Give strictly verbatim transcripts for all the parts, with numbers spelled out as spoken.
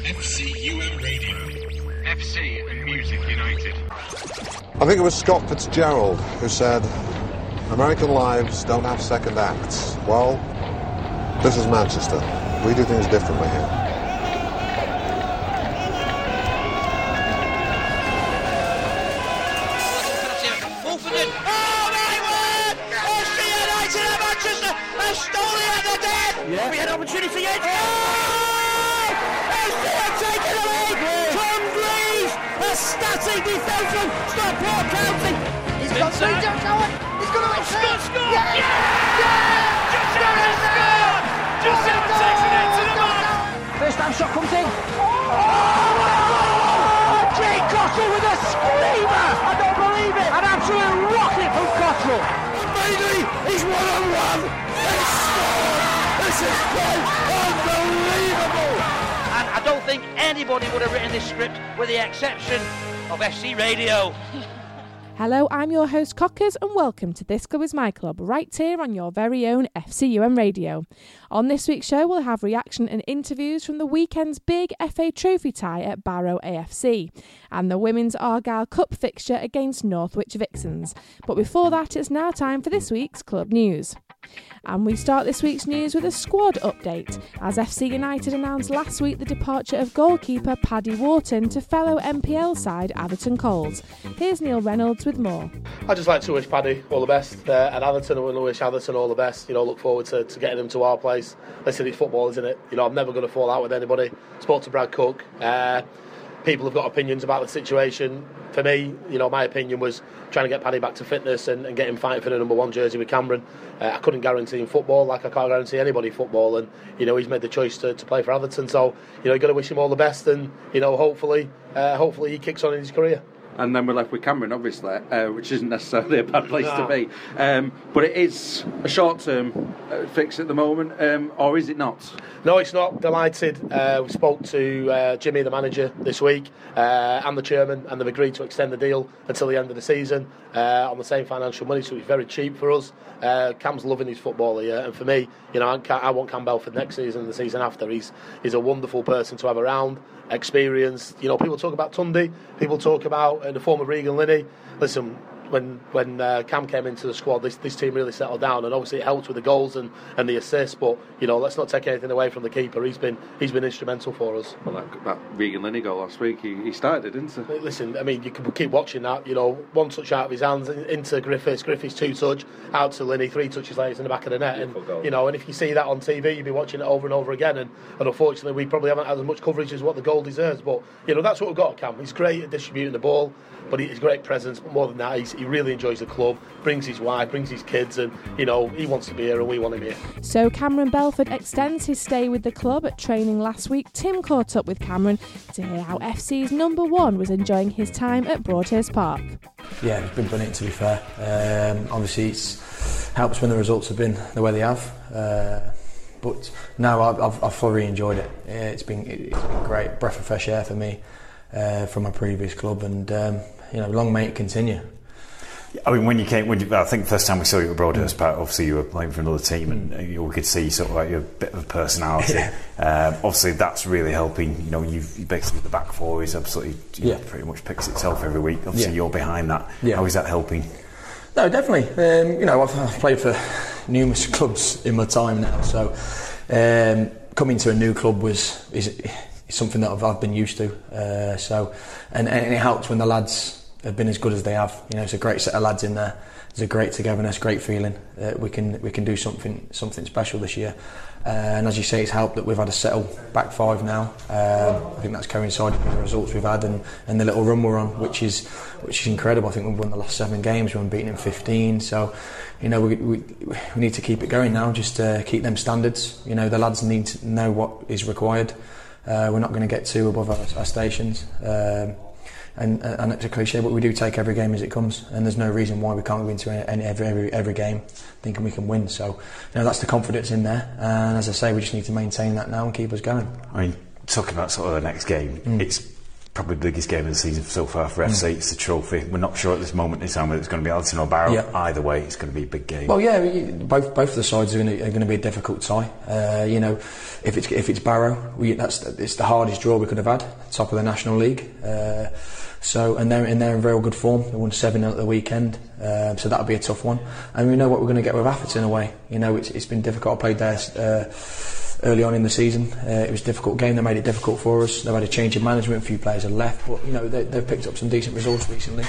F C U M Radio. F C and Music United. I think it was Scott Fitzgerald who said, American lives don't have second acts. Well, this is Manchester. We do things differently here. Yeah. We had an opportunity yet. Oh! F C have taken the lead. Yeah. Tom Greaves, a static defensive. Stop Port County. He's got three jumps going. He's going to Scott scored. Yeah. Yeah. Yeah. Just out scored. Just out takes it into the man. First time shot comes in. Oh! Jay Cottrell with a screamer. I don't believe it. An absolute rocket from Cottrell. And Bailey is one on one. They scored. This is quite unbelievable! And I don't think anybody would have written this script with the exception of F C Radio. Hello, I'm your host Cockers and welcome to This Club Is My Club, right here on your very own F C U M Radio. On this week's show we'll have reaction and interviews from the weekend's big F A Trophy tie at Barrow A F C and the Women's Argyle Cup fixture against Northwich Vixens. But before that, it's now time for this week's club news. And we start this week's news with a squad update, as F C United announced last week the departure of goalkeeper Paddy Wharton to fellow M P L side Atherton Coles. Here's Neil Reynolds with more. I'd just like to wish Paddy all the best, uh, and Atherton, I want to wish Atherton all the best. You know, look forward to, to getting him to our place. Listen, it's football, isn't it? You know, I'm never going to fall out with anybody. Spoke to Brad Cook. Uh, people have got opinions about the situation. For me, you know, my opinion was trying to get Paddy back to fitness and, and get him fighting for the number one jersey with Cameron. Uh, I couldn't guarantee him football like I can't guarantee anybody football, and you know he's made the choice to, to play for Atherton. So you know, you've got to wish him all the best, and you know, hopefully, uh, hopefully he kicks on in his career. And then we're left with Cameron, obviously, uh, which isn't necessarily a bad place no. to be. Um, but it is a short-term uh, fix at the moment, um, or is it not? No, it's not. Delighted. Uh, we spoke to uh, Jimmy, the manager, this week, uh, and the chairman, and they've agreed to extend the deal until the end of the season uh, on the same financial money, so it's very cheap for us. Uh, Cam's loving his football here, and for me, you know, I, I want Cam Belford next season and the season after. He's he's a wonderful person to have around, experienced. You know, people talk about Tunde, people talk about uh, the former Regan Linney. Listen, when when uh, Cam came into the squad, this this team really settled down, and obviously it helped with the goals and, and the assists. But you know, let's not take anything away from the keeper. He's been he's been instrumental for us. Well, that, that Regan Linney goal last week, he, he started, didn't he? Listen, I mean, you can keep watching that. You know, one touch out of his hands into Griffiths, Griffiths two touch out to Linney, three touches later in the back of the net. And you know, and if you see that on T V, you'll be watching it over and over again. And, and unfortunately, we probably haven't had as much coverage as what the goal deserves. But you know, that's what we've got at Cam. He's great at distributing the ball, but he's great presence. But more than that, he's, he really enjoys the club, brings his wife, brings his kids, and you know, he wants to be here and we want him here. So Cameron Belford extends his stay with the club. At training last week, Tim caught up with Cameron to hear how F C's number one was enjoying his time at Broadhurst Park. Yeah, it's been brilliant, to be fair. Um, obviously it's helps when the results have been the way they have, uh, but no, I've, I've, I've thoroughly enjoyed it. It's been, it's been great, breath of fresh air for me uh, from my previous club, and um, you know, long may it continue. I mean, when you came, when you, I think the first time we saw you at Broadhurst Park, obviously you were playing for another team, and mm. you could see sort of like your bit of a personality. Yeah. Um, obviously, that's really helping. You know, you've you basically the back four is absolutely yeah. know, pretty much picks itself every week. Obviously, yeah. you're behind that. Yeah. How is that helping? No, definitely. Um, you know, I've, I've played for numerous clubs in my time now, so um, coming to a new club was is, is something that I've, I've been used to. Uh, so, and, and it helps when the lads have been as good as they have. You know, it's a great set of lads in there. There's a great togetherness, great feeling. Uh, we can we can do something something special this year. Uh, and as you say, it's helped that we've had a settled back five now. Um, I think that's coincided with the results we've had and, and the little run we're on, which is which is incredible. I think we've won the last seven games. We've beaten in fifteen. So, you know, we we, we need to keep it going now. Just uh, keep them standards. You know, the lads need to know what is required. Uh, we're not going to get too above our, our stations. Um, And, and it's a cliche, but we do take every game as it comes, and there's no reason why we can't go into any, every, every every game thinking we can win. So, you know, that's the confidence in there, and as I say, we just need to maintain that now and keep us going. I mean, talking about sort of the next game, mm. it's probably the biggest game of the season so far for F C. Mm. It's the trophy. We're not sure at this moment in time whether it's going to be Allerton or Barrow. Yeah. Either way, it's going to be a big game. Well, yeah, both both of the sides are going to, are going to be a difficult tie. Uh, you know, if it's if it's Barrow, we, that's it's the hardest draw we could have had. Top of the National League. Uh, so and they're and they're in very good form. They won seven nil at the weekend. Uh, so that'll be a tough one. And we know what we're going to get with Atherton away. You know, it's it's been difficult. I played there. Uh, Early on in the season, uh, it was a difficult game. They made it difficult for us. They've had a change in management. A few players have left, but you know they, they've picked up some decent results recently.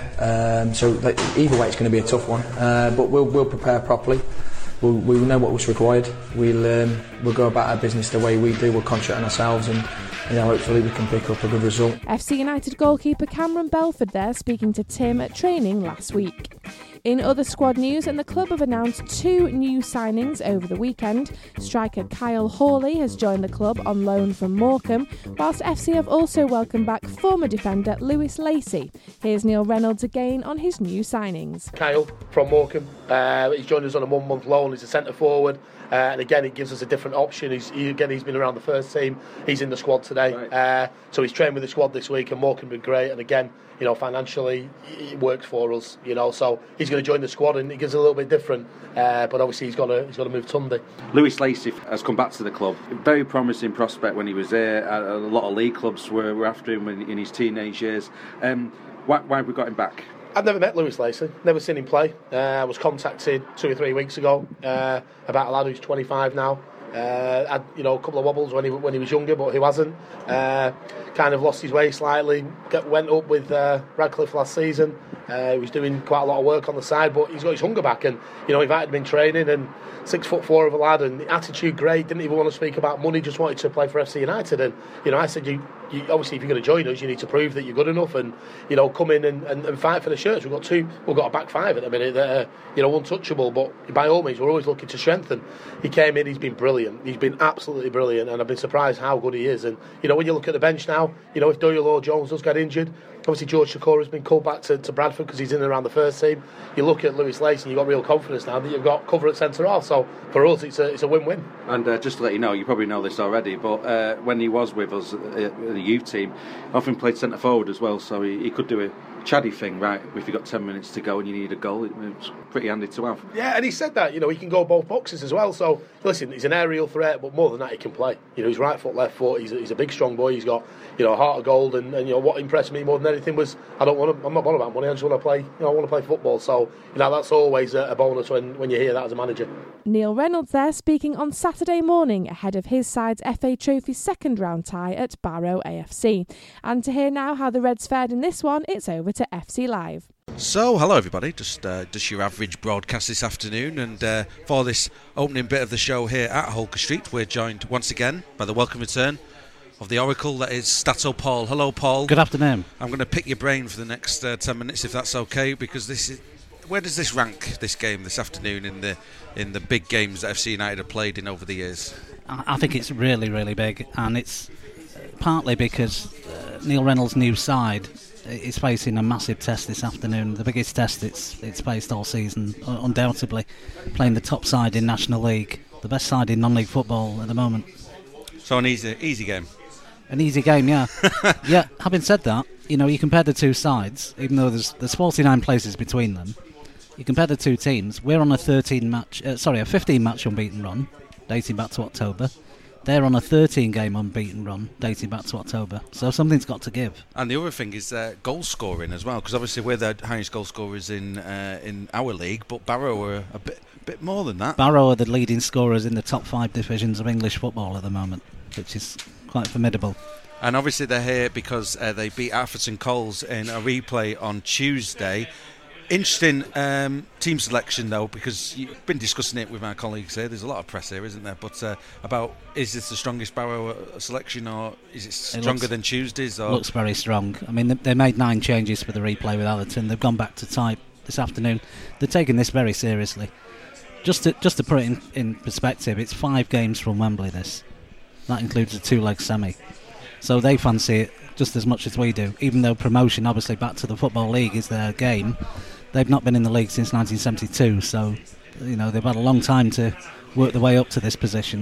Um, so they, either way, it's going to be a tough one. Uh, but we'll we'll prepare properly. We'll, we'll know what was required. We'll um, we'll go about our business the way we do. We'll concentrate on ourselves, and you know hopefully we can pick up a good result. F C United goalkeeper Cameron Belford there speaking to Tim at training last week. In other squad news, and the club have announced two new signings over the weekend. Striker Kyle Hawley has joined the club on loan from Morecambe, whilst F C have also welcomed back former defender Lewis Lacey. Here's Neil Reynolds again on his new signings. Kyle from Morecambe, uh, he's joined us on a one-month loan. He's a centre forward. Uh, and again, it gives us a different option. He's, he, again, he's been around the first team. He's in the squad today. Right. Uh, so he's trained with the squad this week, and Morecambe been great. And again, you know, financially, it works for us. You know, so he's going to join the squad, and it gives it a little bit different. Uh, but obviously, he's got to he's got to move Tunde. Lewis Lacey has come back to the club. Very promising prospect when he was there. A, a lot of league clubs were, were after him in, in his teenage years. Um, why, why have we got him back? I've never met Lewis Lacey, never seen him play. Uh, I was contacted two or three weeks ago uh, about a lad who's twenty-five now. Uh, had you know a couple of wobbles when he when he was younger, but he wasn't. Uh, kind of lost his way slightly. Get, went up with uh, Radcliffe last season. Uh, he was doing quite a lot of work on the side, but he's got his hunger back, and you know invited him in training. And six foot four of a lad, and the attitude great. Didn't even want to speak about money. Just wanted to play for F C United. And you know I said, you, you obviously if you're going to join us, you need to prove that you're good enough, and you know come in and, and, and fight for the shirts. We've got two. We've got a back five at the minute that are you know untouchable. But by all means, we're always looking to strengthen. He came in. He's been brilliant. He's been absolutely brilliant, and I've been surprised how good he is. And you know when you look at the bench now, you know if Doyle or Jones does get injured, obviously George Shakora has been called back to, to Bradford because he's in and around the first team. You look at Lewis Lacey, and you've got real confidence now that you've got cover at centre half. So for us, it's a it's a win-win. And uh, just to let you know, you probably know this already, but uh, when he was with us at the youth team, often played centre forward as well. So he, he could do a Chaddy thing, right? If you've got ten minutes to go and you need a goal, it's pretty handy to have. Yeah, and he said that, you know, he can go both boxes as well. So, listen, he's an aerial threat, but more than that, he can play. You know, he's right foot, left foot. He's a, he's a big, strong boy. He's got, you know, a heart of gold. And, and you know, what impressed me more than anything was, I don't want to, I'm not bothered about money. I just want to play, you know, I want to play football. So, you know, that's always a, a bonus when, when you hear that as a manager. Neil Reynolds there speaking on Saturday morning ahead of his side's F A Trophy second round tie at Barrow A F C. And to hear now how the Reds fared in this one, it's over to F C Live. So, hello everybody, just uh, just your average broadcast this afternoon, and uh, for this opening bit of the show here at Holker Street, we're joined once again by the welcome return of the Oracle, that is Stato Paul. Hello Paul. Good afternoon. I'm going to pick your brain for the next uh, ten minutes if that's okay, because this is, where does this rank, this game this afternoon, in the in the big games that F C United have played in over the years? I think it's really, really big, and it's partly because uh, Neil Reynolds' new side is facing a massive test this afternoon, the biggest test it's it's faced all season, undoubtedly, playing the top side in National League, the best side in non-league football at the moment. So an easy easy game? An easy game, yeah. Yeah, having said that, you know, you compare the two sides, even though there's there's forty-nine places between them, you compare the two teams, we're on a thirteen match, uh, sorry, a fifteen match unbeaten run, dating back to October. They're on a thirteen game unbeaten run, dating back to October. So something's got to give. And the other thing is uh, goal scoring as well, because obviously we're the highest goal scorers in uh, in our league, but Barrow are a bit bit more than that. Barrow are the leading scorers in the top five divisions of English football at the moment, which is quite formidable. And obviously they're here because uh, they beat Atherton Coles in a replay on Tuesday. Interesting um, team selection, though, because you've been discussing it with my colleagues here. There's a lot of press here, isn't there? But uh, about, is this the strongest Barrow selection, or is it stronger it looks, than Tuesday's? Or? Looks very strong. I mean, they made nine changes for the replay with Allerton. They've gone back to type this afternoon. They're taking this very seriously. Just to just to put it in, in perspective, it's five games from Wembley, this. That includes a two-leg semi. So they fancy it just as much as we do, even though promotion, obviously, back to the Football League is their game. They've not been in the league since nineteen seventy-two, so you know they've had a long time to work their way up to this position.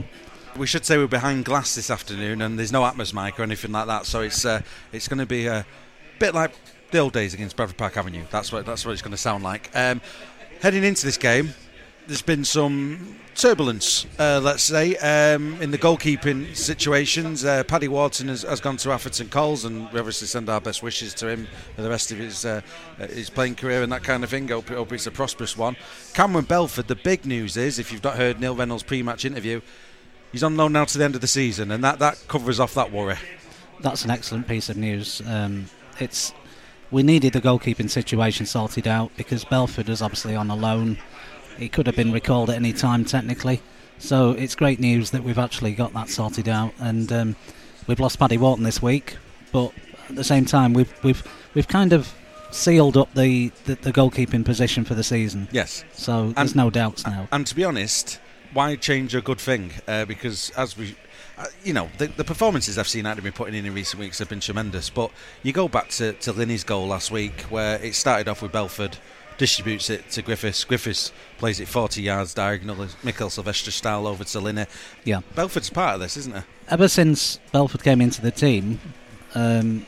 We should say we're behind glass this afternoon, and there's no Atmos mic or anything like that, so it's uh, it's going to be a bit like the old days against Bradford Park Avenue. That's what that's what it's going to sound like. Um, heading into this game, there's been some turbulence, uh, let's say, um, in the goalkeeping situations. Uh, Paddy Wharton has, has gone to Atherton Coles, and we obviously send our best wishes to him for the rest of his uh, his playing career and that kind of thing. Hope, hope it's a prosperous one. Cameron Belford, the big news is, if you've not heard Neil Reynolds' pre-match interview, he's on loan now to the end of the season, and that, that covers off that worry. That's an excellent piece of news. Um, it's we needed the goalkeeping situation sorted out because Belford is obviously on a loan. He could have been recalled at any time technically, so it's great news that we've actually got that sorted out. And um, we've lost Paddy Wharton this week, but at the same time we've we've we've kind of sealed up the, the, the goalkeeping position for the season. Yes. So there's and, no doubts now. And to be honest, why change a good thing? Uh, because as we, uh, you know, the, the performances F C United have been putting in in recent weeks have been tremendous. But you go back to, to Linney's goal last week, where it started off with Belford, distributes it to Griffiths. Griffiths plays it forty yards diagonal, Mikel Silvestre style, over to Linney. Yeah. Belford's part of this, isn't it? Ever since Belford came into the team, um,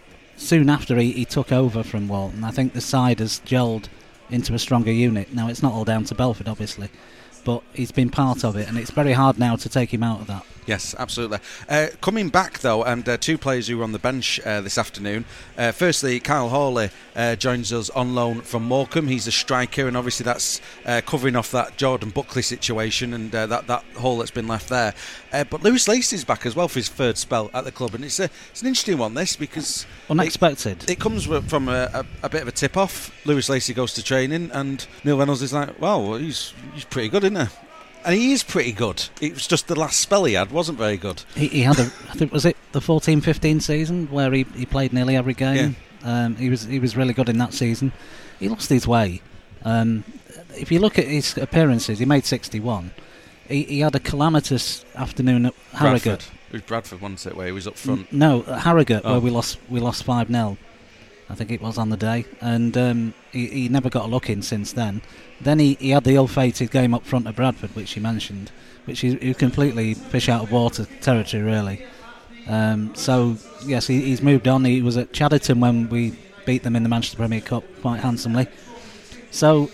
soon after he, he took over from Wharton, I think the side has gelled into a stronger unit. Now, it's not all down to Belford, obviously, but he's been part of it, and it's very hard now to take him out of that. Yes, absolutely. Uh, coming back, though, and uh, two players who were on the bench uh, this afternoon. Uh, firstly, Kyle Hawley uh, joins us on loan from Morecambe. He's a striker, and obviously that's uh, covering off that Jordan Buckley situation and uh, that, that hole that's been left there. Uh, but Lewis Lacey's back as well for his third spell at the club, and it's, a, it's an interesting one, this, because... Unexpected. It, it comes from a, a, a bit of a tip-off. Lewis Lacey goes to training, and Neil Reynolds is like, well, he's, he's pretty good, isn't he? And he is pretty good. It was just the last spell he had wasn't very good. He, he had a, I think, was it the fourteen fifteen season where he, he played nearly every game? Yeah. Um, he was he was really good in that season. He lost his way. Um, if you look at his appearances, he made sixty-one. He, he had a calamitous afternoon at Harrogate. Bradford. It was Bradford, wasn't it, where he was up front? N- no, at Harrogate, oh. where we lost we lost five nil. I think it was on the day, and um, he, he never got a look in since then. Then he, he had the ill-fated game up front at Bradford, which he mentioned, which he, he completely fish out of water territory, really. Um, so, yes, he, he's moved on. He was at Chadderton when we beat them in the Manchester Premier Cup quite handsomely. So,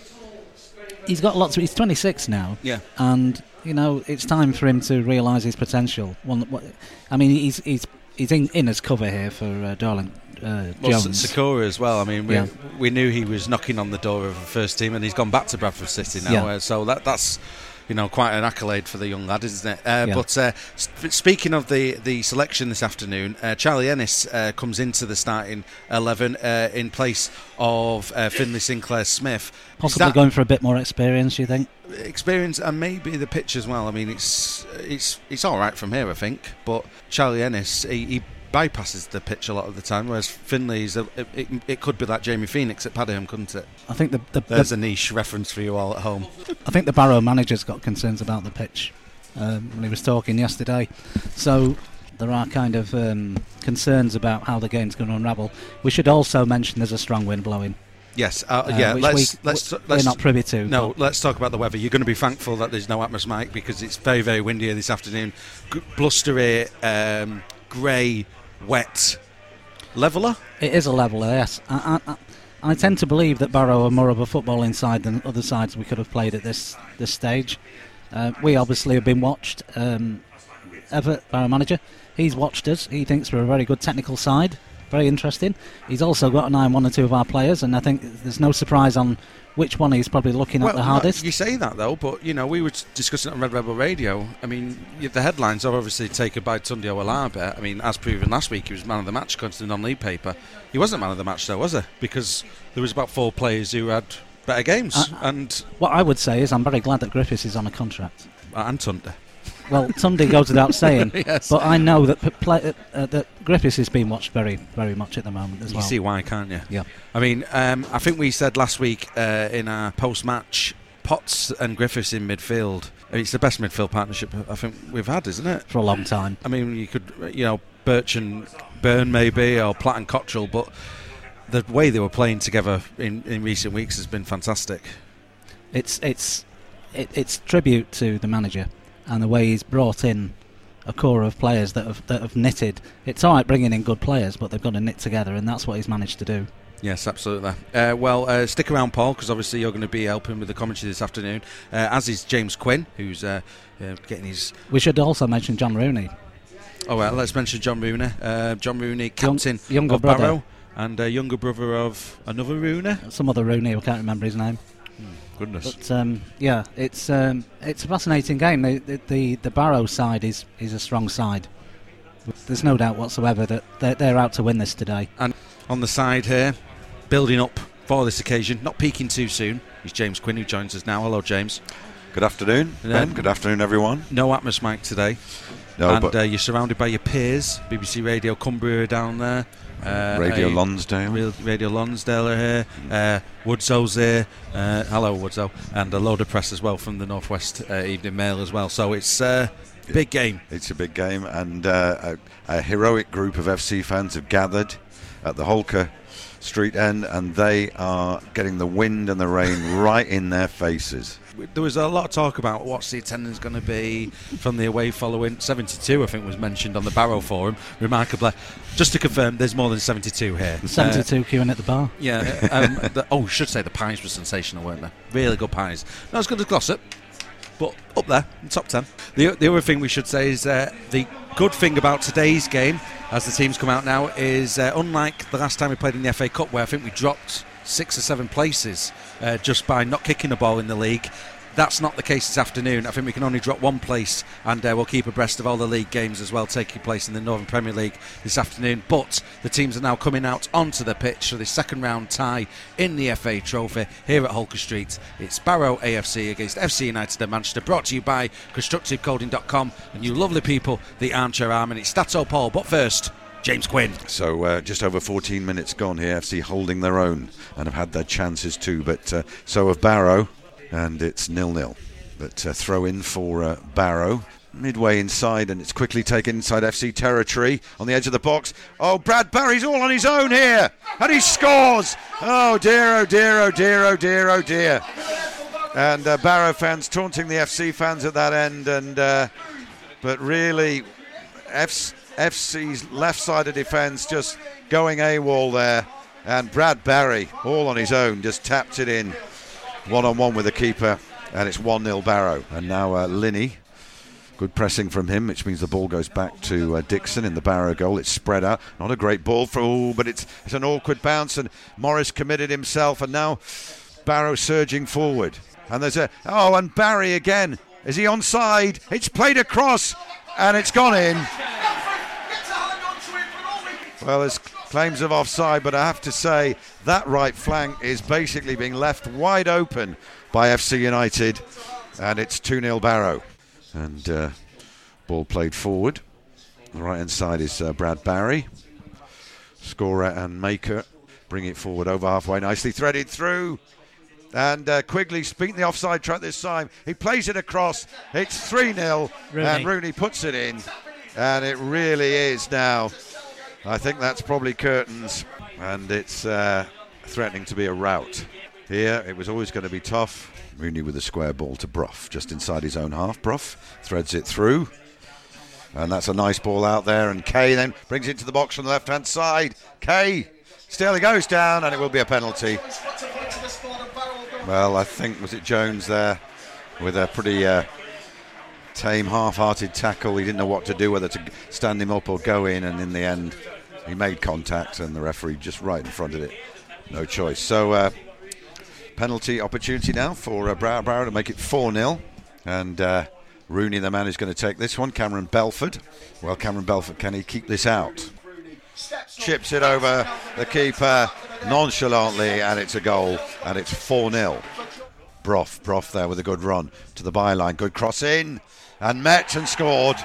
he's got lots of... He's twenty-six now. Yeah. And, you know, it's time for him to realise his potential. One, I mean, he's he's he's in, in as cover here for uh, Darling uh, well, Jones. Sakura as well. I mean, we, yeah. we knew he was knocking on the door of the first team, and he's gone back to Bradford City now. Yeah. Uh, so that that's... You know, quite an accolade for the young lad, isn't it? Uh, yeah. But uh, sp- speaking of the, the selection this afternoon, uh, Charlie Ennis uh, comes into the starting eleven uh, in place of uh, Finlay Sinclair Smith. Possibly going for a bit more experience, you think? Experience and maybe the pitch as well. I mean, it's it's it's all right from here, I think. But Charlie Ennis, he, he bypasses the pitch a lot of the time, whereas Finley's a, it, it, it could be like Jamie Phoenix at Padiham, couldn't it? I think the, the there's the, a niche reference for you all at home. I think the Barrow manager's got concerns about the pitch um, when he was talking yesterday, so there are kind of um, concerns about how the game's going to unravel. We should also mention there's a strong wind blowing. Yes, uh, uh, yeah. Which let's, we, let's, we're let's not privy to. No, let's talk about the weather. You're going to be thankful that there's no Atmos mic because it's very, very windy here this afternoon. G- blustery, um, grey, wet. Leveller? It is a leveller, yes. I, I, I tend to believe that Barrow are more of a footballing side than other sides we could have played at this this stage. Uh, we obviously have been watched. Um, Everett, Barrow manager, he's watched us. He thinks we're a very good technical side. Very interesting. He's also got an eye on one or two of our players, and I think there's no surprise on which one he's probably looking well, at the hardest. You say that though, but you know we were discussing it on Red Rebel Radio. I mean, the headlines are obviously taken by Tunde Owolabi. I mean, as proven last week, he was man of the match according to the non-league paper. He wasn't man of the match though, was he? Because there was about four players who had better games. Uh, and what I would say is I'm very glad that Griffiths is on a contract. Uh, and Tunde. Well, Tunde goes without saying, yes. But I know that p- play, uh, that Griffiths is being watched very, very much at the moment as you well. You see why, can't you? Yeah. I mean, um, I think we said last week uh, in our post-match, Potts and Griffiths in midfield. I mean, it's the best midfield partnership I think we've had, isn't it? For a long time. I mean, you could, you know, Birch and Byrne maybe, or Platt and Cottrell, but the way they were playing together in, in recent weeks has been fantastic. It's it's it, it's tribute to the manager. and the way he's brought in a core of players that have that have knitted. It's all right bringing in good players, but they've got to knit together, and that's what he's managed to do. Yes, absolutely. Uh, well, uh, stick around, Paul, because obviously you're going to be helping with the commentary this afternoon, uh, as is James Quinn, who's uh, uh, getting his... We should also mention John Rooney. Oh, well, let's mention John Rooney. Uh, John Rooney, captain Young, younger of brother. Barrow, and uh, younger brother of another Rooney. Some other Rooney, I can't remember his name. Hmm, goodness. But um, yeah, it's um, it's a fascinating game. The, the the the Barrow side is is a strong side. There's no doubt whatsoever that they're, they're out to win this today. And on the side here, building up for this occasion, not peaking too soon, is James Quinn, who joins us now. Hello, James. Good afternoon, Ben. Um, Good afternoon, everyone. No Atmos mic today. No, and but uh, you're surrounded by your peers. B B C Radio Cumbria down there. Uh, Radio uh, Lonsdale. Radio Lonsdale are here. Uh, Woodso's here. Uh, hello, Woodso. And a load of press as well from the Northwest uh, Evening Mail as well. So it's a uh, big game. It's a big game, and uh, a, a heroic group of F C fans have gathered at the Holker Street end, and they are getting the wind and the rain right in their faces. There was a lot of talk about what's the attendance going to be from the away following. seventy-two, I think, was mentioned on the Barrow Forum, remarkably. Just to confirm, there's more than seventy-two here. seventy-two uh, queuing at the bar. Yeah. um, the, oh, should say the pies were sensational, weren't they? Really good pies. Not as good as Glossop, but up there, in top ten. The, the other thing we should say is uh, the good thing about today's game, as the teams come out now, is uh, unlike the last time we played in the F A Cup, where I think we dropped six or seven places uh, just by not kicking the ball in the league. That's not the case this afternoon. I think we can only drop one place, and uh, we'll keep abreast of all the league games as well taking place in the Northern Premier League this afternoon. But the teams are now coming out onto the pitch for the second round tie in the F A Trophy here at Holker Street. It's Barrow A F C against F C United of Manchester, brought to you by constructive coding dot com and you lovely people, the Armchair Arm. And it's Stato Paul, but first, James Quinn. So uh, just over fourteen minutes gone here, F C holding their own and have had their chances too, but uh, so have Barrow, and it's nil-nil. But uh, throw in for uh, Barrow. Midway inside, and it's quickly taken inside F C territory on the edge of the box. Oh, Brad Barry's all on his own here, and he scores. Oh dear, oh dear, oh dear, oh dear, oh dear. And uh, Barrow fans taunting the F C fans at that end, and uh, but really F- FC's left side of defence just going AWOL there, and Brad Barry all on his own just tapped it in one on one with the keeper, and it's one nil Barrow. And now uh, Linney, good pressing from him, which means the ball goes back to uh, Dixon in the Barrow goal. It's spread out, not a great ball for, oh, but it's it's an awkward bounce, and Morris committed himself, and now Barrow surging forward, and there's a oh and Barry again, is he onside? It's played across and it's gone in. Well, there's claims of offside, but I have to say that right flank is basically being left wide open by F C United, and it's two nil Barrow. And uh, ball played forward. The right hand side is uh, Brad Barry. Scorer and maker bring it forward over halfway, nicely threaded through. And uh, Quigley's beaten the offside track this time. He plays it across. It's three nil, and Rooney puts it in. And it really is now. I think that's probably curtains, and it's uh, threatening to be a rout. Here, it was always going to be tough. Rooney with a square ball to Brough, just inside his own half. Brough threads it through, and that's a nice ball out there, and Kay then brings it to the box from the left-hand side. Kay, still he goes down, and it will be a penalty. Well, I think, was it Jones there, with a pretty uh, tame, half-hearted tackle. He didn't know what to do, whether to stand him up or go in, and in the end, he made contact, and the referee just right in front of it. No choice. So, uh, penalty opportunity now for uh, Barrow, Barrow to make it four nil. And uh, Rooney, the man who's going to take this one, Cameron Belford. Well, Cameron Belford, can he keep this out? Chips it over the keeper nonchalantly, and it's a goal, and it's four nil. Brough, Brough there with a good run to the byline. Good cross in, and met and scored.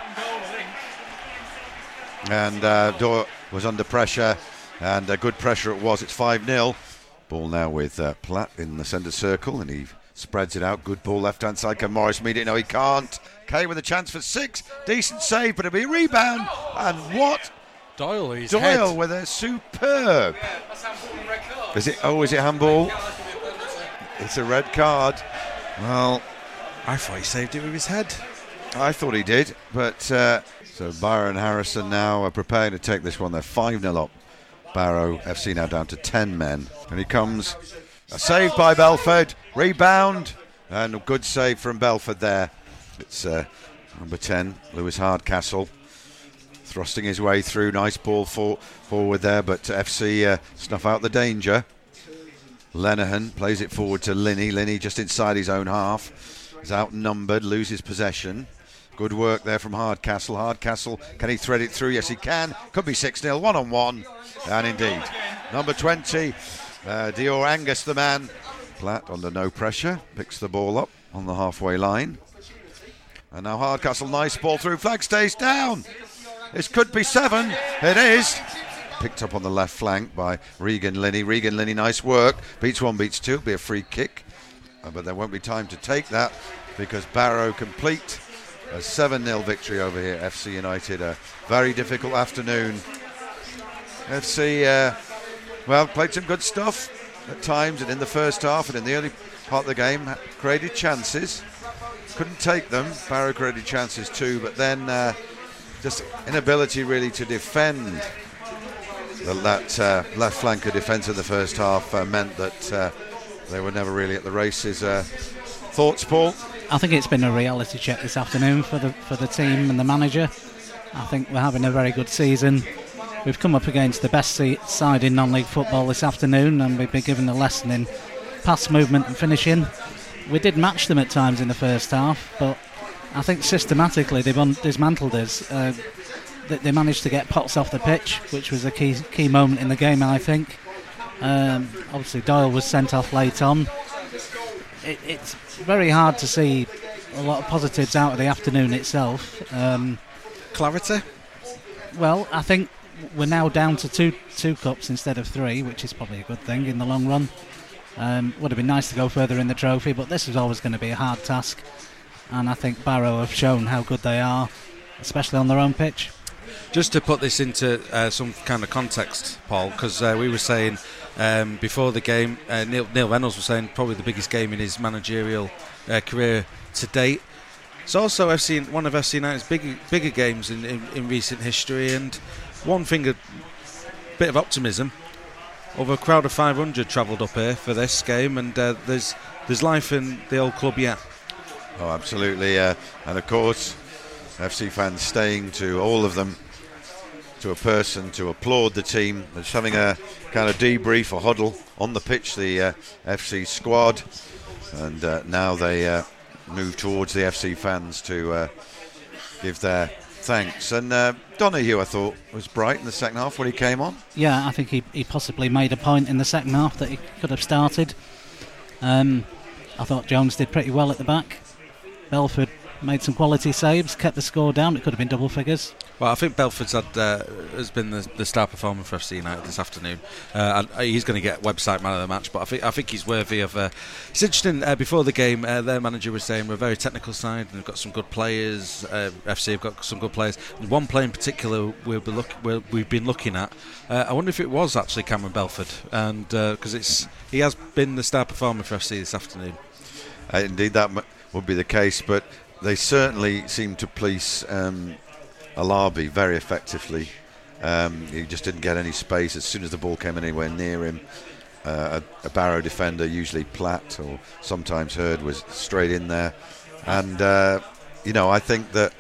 And uh, Dore was under pressure, and uh, good pressure it was. It's five nil. Ball now with uh, Platt in the centre circle, and he spreads it out. Good ball left hand side. Can Morris meet it? No, he can't. Kay with a chance for six. Decent save, but it'll be a rebound. And what? Doyle, his Doyle head. with a superb. Is it? Oh, is it handball? It's a red card. Well, I thought he saved it with his head. I thought he did, but uh, so Barrow and Harrison now are preparing to take this one. They're five nil up. Barrow F C now down to ten men. And he comes, a save by Belford, rebound, and a good save from Belford there. It's uh, number ten, Lewis Hardcastle, thrusting his way through. Nice ball for, forward there, but F C uh, snuff out the danger. Lenihan plays it forward to Linney. Linney just inside his own half. He's outnumbered, loses possession. Good work there from Hardcastle. Hardcastle, can he thread it through? Yes, he can. Could be six nil, one on one. And indeed, number twenty, uh, Dior Angus, the man. Platt under no pressure, picks the ball up on the halfway line. And now Hardcastle, nice ball through. Flag stays down. This could be seven. It is. Picked up on the left flank by Regan Linney. Regan Linney, nice work. Beats one, beats two. It'll be a free kick. Uh, but there won't be time to take that because Barrow complete a seven nil victory over here. F C United, a very difficult afternoon. F C, uh, well, played some good stuff at times, and in the first half and in the early part of the game, created chances. Couldn't take them. Barrow created chances too, but then uh, just inability really to defend. The, that uh, left flanker defence in the first half uh, meant that uh, they were never really at the races. Uh, thoughts, Paul? I think it's been a reality check this afternoon for the for the team and the manager. I think we're having a very good season. We've come up against the best side in non-league football this afternoon, and we've been given a lesson in pass movement and finishing. We did match them at times in the first half, but I think systematically they've un- dismantled us. Uh, they, they managed to get Potts off the pitch, which was a key key moment in the game, I think. Um, obviously Doyle was sent off late on. It, it's very hard to see a lot of positives out of the afternoon itself. Um, Clarity? Well, I think we're now down to two two cups instead of three, which is probably a good thing in the long run. Um, would have been nice to go further in the trophy, but this is always going to be a hard task, and I think Barrow have shown how good they are, especially on their own pitch. Just to put this into uh, some kind of context, Paul, because uh, we were saying um, before the game, uh, Neil, Neil Reynolds was saying probably the biggest game in his managerial uh, career to date. It's also F C, one of F C United's bigger, bigger games in, in, in recent history, and one thing, a bit of optimism. Over a crowd of five hundred travelled up here for this game, and uh, there's there's life in the old club yet. Oh, absolutely, uh, and of course, F C fans staying to all of them, to a person, to applaud the team. Just having a kind of debrief or huddle on the pitch, the uh, F C squad, and uh, now they uh, move towards the F C fans to uh, give their thanks. And uh, Donahue, I thought, was bright in the second half when he came on. Yeah, I think he, he possibly made a point in the second half that he could have started. Um, I thought Jones did pretty well at the back. Belford made some quality saves, kept the score down. It could have been double figures. Well, I think Belford's had uh, has been the, the star performer for F C United this afternoon. Uh, and he's going to get website man of the match, but I think I think he's worthy of. Uh, it's interesting. Uh, before the game, uh, their manager was saying we're a very technical side and they've got some good players. Uh, F C have got some good players. And one player in particular we'll be look, we'll, we've been looking at. Uh, I wonder if it was actually Cameron Belford, and because uh, it's he has been the star performer for F C this afternoon. Uh, indeed, that m- would be the case, but they certainly seem to police um, Alabi very effectively. Um, he just didn't get any space as soon as the ball came anywhere near him. Uh, a, a Barrow defender, usually Platt or sometimes Hurd, was straight in there. And uh, you know, I think that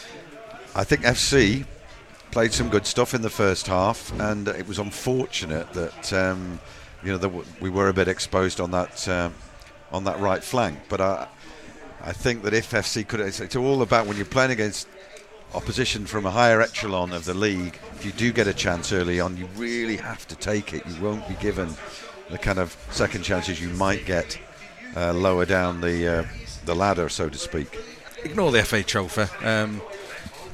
I think F C played some good stuff in the first half, and it was unfortunate that um, you know that w- we were a bit exposed on that um, on that right flank. But I. I think that if F C could, it's, it's all about when you're playing against opposition from a higher echelon of the league, if you do get a chance early on, you really have to take it. You won't be given the kind of second chances you might get uh, lower down the uh, the ladder, so to speak. Ignore the F A Trophy. Um,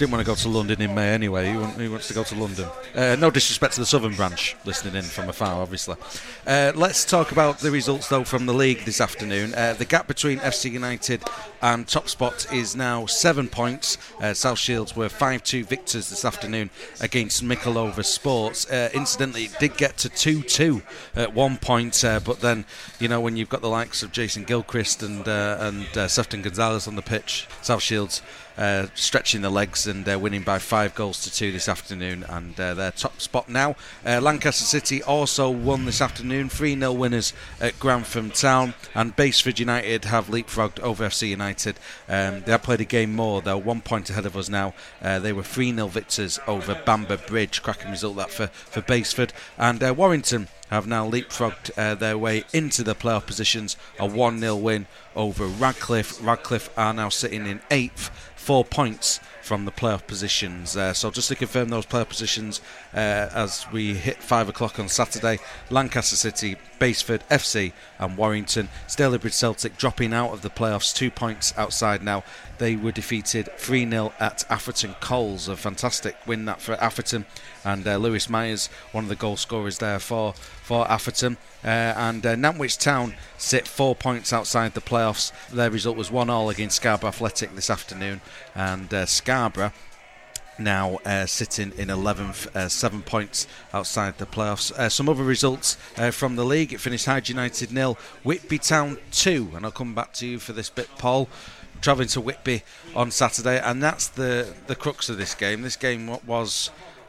didn't want to go to London in May anyway. He, want, he wants to go to London. Uh, no disrespect to the Southern branch listening in from afar, obviously. Uh, let's talk about the results, though, from the league this afternoon. Uh, the gap between F C United and top spot is now seven points. Uh, South Shields were five two victors this afternoon against Mikolova Sports. Uh, incidentally, it did get to two two at one point, uh, but then, you know, when you've got the likes of Jason Gilchrist and uh, and uh, Sefton Gonzalez on the pitch, South Shields uh, stretching the legs and uh, winning by five goals to two this afternoon, and uh, they're top spot now. Uh, Lancaster City also won this afternoon, three nil winners at Grantham Town, and Baseford United have leapfrogged over F C United. Um, they have played a game more, they're one point ahead of us now. Uh, they were three nil victors over Bamber Bridge, cracking result that for, for Baseford. And uh, Warrington have now leapfrogged uh, their way into the playoff positions, a one nil win over Radcliffe. Radcliffe are now sitting in eighth, four points from the playoff positions. Uh, so just to confirm those playoff positions, uh, as we hit five o'clock on Saturday, Lancaster City, Baseford F C and Warrington. Stalybridge Celtic dropping out of the playoffs, two points outside now. They were defeated three nil at Atherton Coles, a fantastic win that for Atherton, and uh, Lewis Myers, one of the goal scorers there for, for Atherton. Uh, and uh, Nantwich Town sit four points outside the playoffs. Their result was one all against Scarborough Athletic this afternoon, and uh, Scarborough now uh, sitting in eleventh, uh, seven points outside the playoffs. Uh, some other results uh, from the league. It finished Hyde United nil, Whitby Town two, and I'll come back to you for this bit, Paul. Travelling to Whitby on Saturday, and that's the, the crux of this game. This game was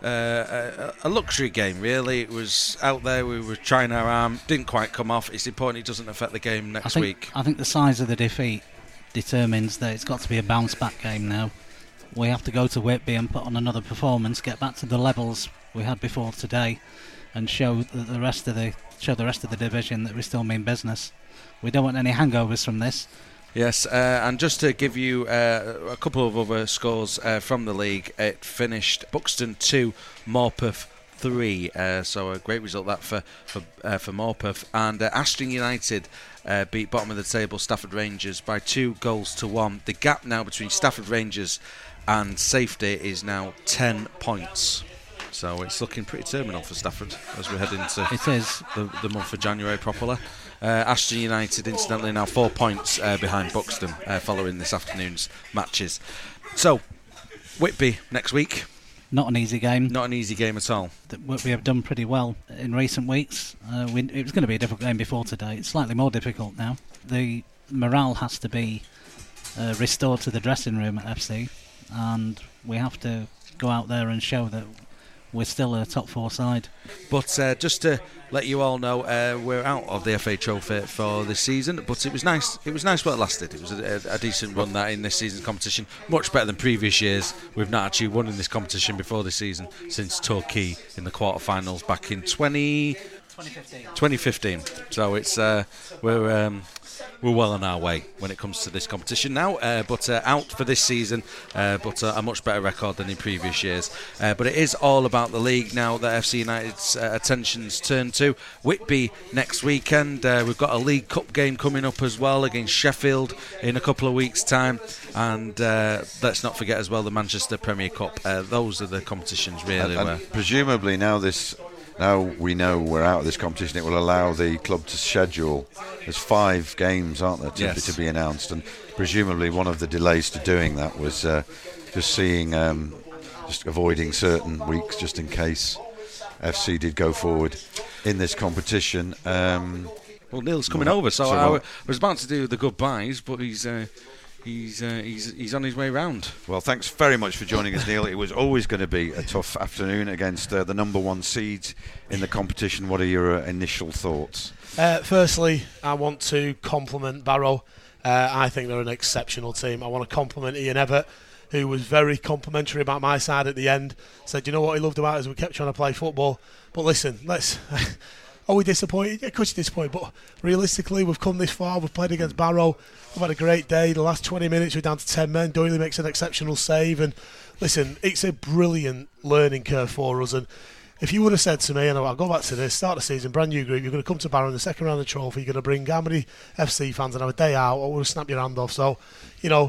uh, a, a luxury game, really. It was out there, we were trying our arm, didn't quite come off. It's important it doesn't affect the game next I think, week. I think the size of the defeat determines that it's got to be a bounce back game now. We have to go to Whitby and put on another performance, get back to the levels we had before today, and show the, the rest of the show the rest of the division that we still mean business. We don't want any hangovers from this. Yes, uh, and just to give you uh, a couple of other scores uh, from the league, it finished Buxton two, Morpeth three, uh, so a great result that for for, uh, for Morpeth. And uh, Ashton United uh, beat bottom of the table Stafford Rangers by two goals to one. The gap now between Stafford Rangers and safety is now ten points. So it's looking pretty terminal for Stafford as we head into it is. the, the month of January properly. Uh, Ashton United, incidentally, now four points uh, behind Buxton uh, following this afternoon's matches. So, Whitby next week. Not an easy game. Not an easy game at all. We have done pretty well in recent weeks. Uh, we, it was going to be a difficult game before today. It's slightly more difficult now. The morale has to be uh, restored to the dressing room at F C, and we have to go out there and show that we're still a top four side. But uh, just to let you all know, uh, we're out of the F A Trophy for this season. But it was nice. It was nice while it lasted. It was a, a decent run that in this season's competition. Much better than previous years. We've not actually won in this competition before this season since Torquay in the quarterfinals back in twenty fifteen. twenty fifteen. So it's uh, we're. Um, We're well on our way when it comes to this competition now, uh, but uh, out for this season, uh, but uh, a much better record than in previous years. Uh, but it is all about the league now that F C United's uh, attention's turned to. Whitby next weekend. Uh, we've got a League Cup game coming up as well against Sheffield in a couple of weeks' time. And uh, let's not forget as well the Manchester Premier Cup. Uh, those are the competitions really. And, and presumably now this... Now we know we're out of this competition, it will allow the club to schedule. There's five games, aren't there, to, yes. to be announced, and presumably one of the delays to doing that was uh, just seeing, um, just avoiding certain weeks, just in case F C did go forward in this competition. Um, well, Neil's coming well, over, so, so I well, was about to do the goodbyes, but he's. Uh He's, uh, he's he's on his way round. Well, thanks very much for joining us, Neil. It was always going to be a tough afternoon against uh, the number one seeds in the competition. What are your uh, initial thoughts? Uh, firstly, I want to compliment Barrow. Uh, I think they're an exceptional team. I want to compliment Ian Everett, who was very complimentary about my side at the end. Said, you know what he loved about us? We kept trying to play football. But listen, let's... Are we disappointed? Of course you're disappointed, but realistically, we've come this far. We've played against Barrow. We've had a great day. The last twenty minutes, we're down to ten men. Doyley makes an exceptional save. And listen, it's a brilliant learning curve for us. And if you would have said to me, and I'll go back to this, start of the season, brand new group, you're going to come to Barrow in the second round of the trophy, you're going to bring how many F C fans and have a day out, I would have snapped your hand off. So, you know,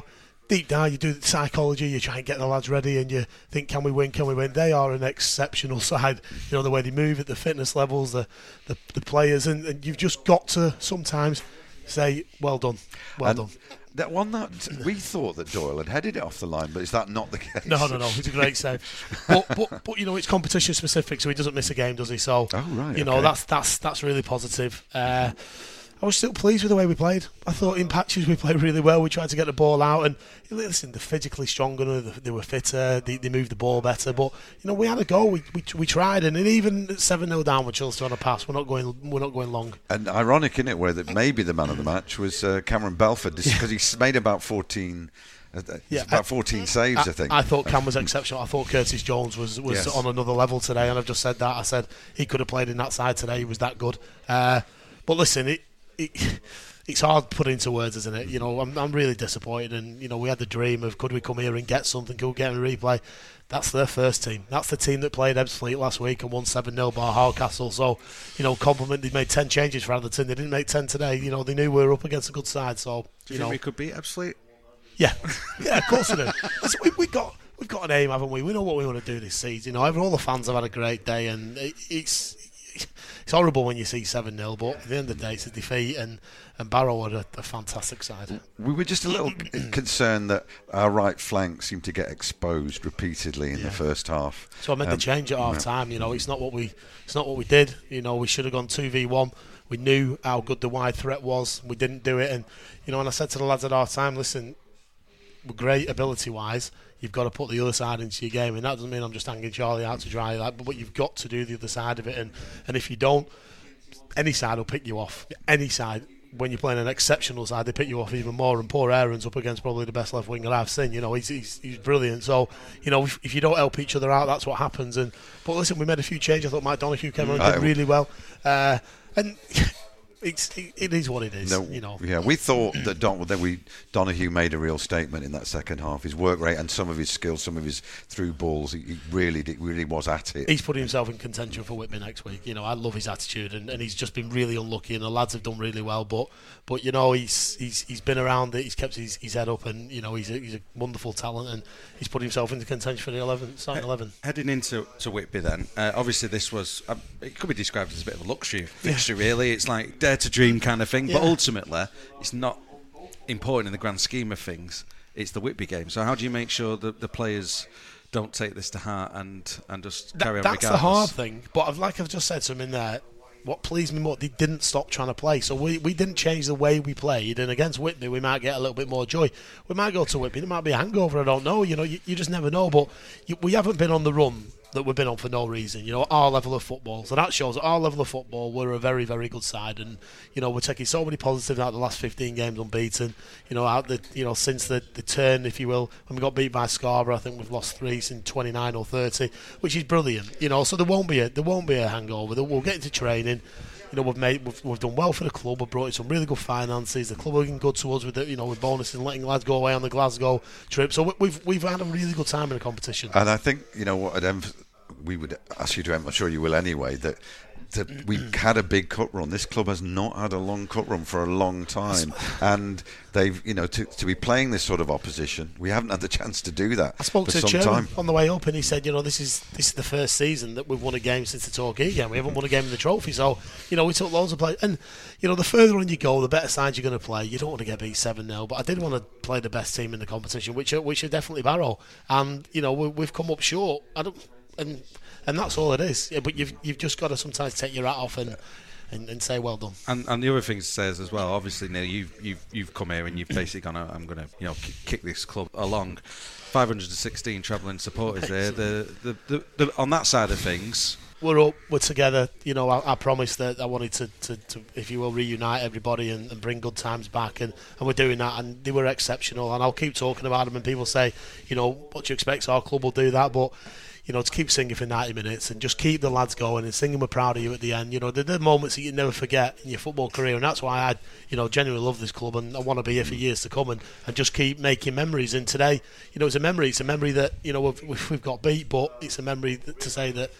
deep down, you do the psychology, you try and get the lads ready, and you think, can we win, can we win? They are an exceptional side. You know, the way they move at the fitness levels, the the, the players, and, and you've just got to sometimes say, well done, well and done. That one that we thought that Doyle had headed it off the line, but is that not the case? No, no, no. It's a great save. but, but, but you know, it's competition specific, so he doesn't miss a game, does he? So, oh, right, you know, okay. that's that's that's really positive. Uh, I was still pleased with the way we played. I thought in patches we played really well. We tried to get the ball out, and listen, they're physically stronger, they were fitter, they, they moved the ball better. But you know, we had a goal. We we, we tried, and even at seven nil down with Chelsea on a pass, we're not going we're not going long. And ironic, isn't it, where that maybe the man of the match was uh, Cameron Belford, because he's made about fourteen. Uh, yeah, about fourteen I, saves, I, I think. I thought Cam was exceptional. I thought Curtis Jones was was yes. on another level today, and I've just said that. I said he could have played in that side today. He was that good. Uh, but listen, it. it It's hard to put into words, isn't it? You know, I'm I'm really disappointed, and you know, we had the dream of could we come here and get something, could we get a replay? That's their first team. That's the team that played Ebbsfleet last week and won seven nil by Hardcastle. So, you know, compliment, they made ten changes for Atherton. They didn't make ten today. You know, they knew we were up against a good side. So, do you, you think know, we could beat Ebbsfleet? Yeah, yeah, of course we do. Listen, we we got we've got an aim, haven't we? We know what we want to do this season. You know, all the fans have had a great day, and it, it's. It's horrible when you see seven nil, but at the end of the day, it's a defeat, and, and Barrow are a, a fantastic side. We were just a little concerned that our right flank seemed to get exposed repeatedly in yeah. the first half. So I made um, the change at half time. You know, it's not what we it's not what we did. You know, we should have gone two v one. We knew how good the wide threat was. We didn't do it, and you know, and I said to the lads at half time, listen, we're great ability wise. You've got to put the other side into your game, and that doesn't mean I'm just hanging Charlie out to dry, like, but you've got to do the other side of it, and, and if you don't, any side will pick you off. Any side, when you're playing an exceptional side, they pick you off even more, and poor Aaron's up against probably the best left winger I've seen. You know, he's he's, he's brilliant. So, you know, if, if you don't help each other out, that's what happens. And but listen, we made a few changes. I thought Mike Donoghue came on and did really well, uh, and. It's, it is what it is, no, you know. Yeah, we thought that Don, that we Donoghue made a real statement in that second half. His work rate and some of his skills, some of his through balls, he, he really, did, really was at it. He's putting himself in contention for Whitby next week. You know, I love his attitude, and, and he's just been really unlucky. And the lads have done really well, but but you know, he's he's he's been around it. He's kept his, his head up, and you know, he's a, he's a wonderful talent, and he's put himself into contention for the eleven, starting eleven. Heading into to Whitby, then uh, obviously this was uh, it could be described as a bit of a luxury fixture. Yeah. Really, it's like dare to dream kind of thing, yeah. But ultimately it's not important in the grand scheme of things. It's the Whitby game. So how do you make sure that the players don't take this to heart and and just carry that, on that's regardless? The hard thing, but I've, like I've just said to them in there, what pleased me more, they didn't stop trying to play. So we, we didn't change the way we played, and against Whitby we might get a little bit more joy. We might go to Whitby, there might be a hangover, I don't know. You know, you, you just never know, but you, we haven't been on the run that we've been on for no reason, you know, at our level of football. So that shows at our level of football we're a very, very good side, and you know, we're taking so many positives out of the last fifteen games unbeaten. You know, out the you know, since the, the turn, if you will, when we got beat by Scarborough, I think we've lost three since twenty-nine or thirty, which is brilliant. You know, so there won't be a there won't be a hangover. We'll get into training. You know, we've made we've, we've done well for the club. We've brought in some really good finances. The club are looking good to us with the, you know, with bonuses and letting lads go away on the Glasgow trip. So we've we've had a really good time in the competition. And I think, you know what, I'd emph- we would ask you to, I'm sure you will anyway, that that we had a big cut run. This club has not had a long cut run for a long time, and they've, you know, to, to be playing this sort of opposition, we haven't had the chance to do that. I spoke for to some Chairman time. on the way up, and he said, you know, this is this is the first season that we've won a game since the Torquay game. We haven't won a game in the trophy, so you know, we took loads of play. And you know, the further on you go, the better side you're going to play. You don't want to get beat seven nil, but I did want to play the best team in the competition, which are, which are definitely Barrow. And you know, we, we've come up short. I don't and. And that's all it is. Yeah, but you've you've just got to sometimes take your hat off and, and, and say well done. And and the other thing to say is as well, obviously, Neil, you've you've you've come here and you've basically gone, I'm going to you know kick this club along. five hundred sixteen travelling supporters here. The the, the the on that side of things, we're up, we're together. You know, I, I promised that I wanted to, to, to, if you will, reunite everybody and, and bring good times back, and, and we're doing that. And they were exceptional. And I'll keep talking about them. And people say, you know, what do you expect? Our club will do that, but. You know, to keep singing for ninety minutes and just keep the lads going and singing we're proud of you at the end. You know, they're the moments that you never forget in your football career, and that's why I, you know, genuinely love this club and I want to be here for years to come and, and just keep making memories. And today, you know, it's a memory. It's a memory that, you know, we've, we've got beat, but it's a memory that, to say that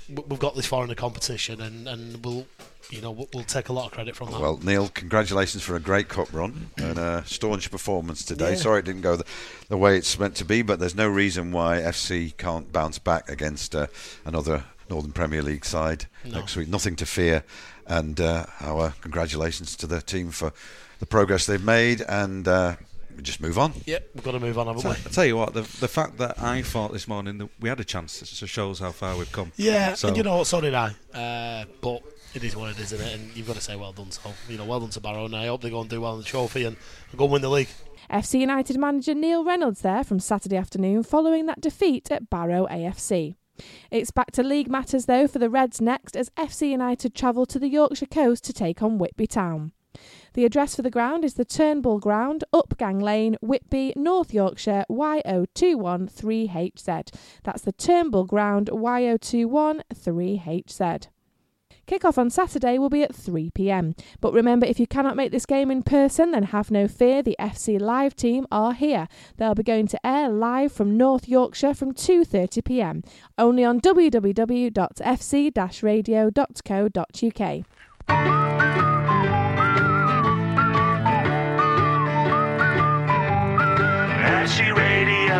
we've got this far in the competition, and, and we'll you know we'll, we'll take a lot of credit from that. Well, Neil, congratulations for a great cup run and a staunch performance today. Yeah. Sorry it didn't go the, the way it's meant to be, but there's no reason why F C can't bounce back against uh, another Northern Premier League side no. next week. Nothing to fear, and uh, our congratulations to the team for the progress they've made, and uh, we just move on. Yep, we've got to move on, haven't so, we? I tell you what, the the fact that I thought this morning that we had a chance just shows how far we've come. Yeah, so. and you know what, so did I. Uh, but it is what it is, isn't it? And you've got to say well done. So, you know, well done to Barrow, and I hope they go and do well in the trophy and, and go and win the league. F C United manager Neil Reynolds there from Saturday afternoon following that defeat at Barrow A F C. It's back to league matters though for the Reds next as F C United travel to the Yorkshire coast to take on Whitby Town. The address for the ground is the Turnbull Ground, Upgang Lane, Whitby, North Yorkshire, Y O two one three H Z. That's the Turnbull Ground, Y O two one three H Z. Kick-off on Saturday will be at three p m. But remember, if you cannot make this game in person, then have no fear, the F C Live team are here. They'll be going to air live from North Yorkshire from two thirty p m, only on w w w dot f c dash radio dot co dot u k. F C Radio.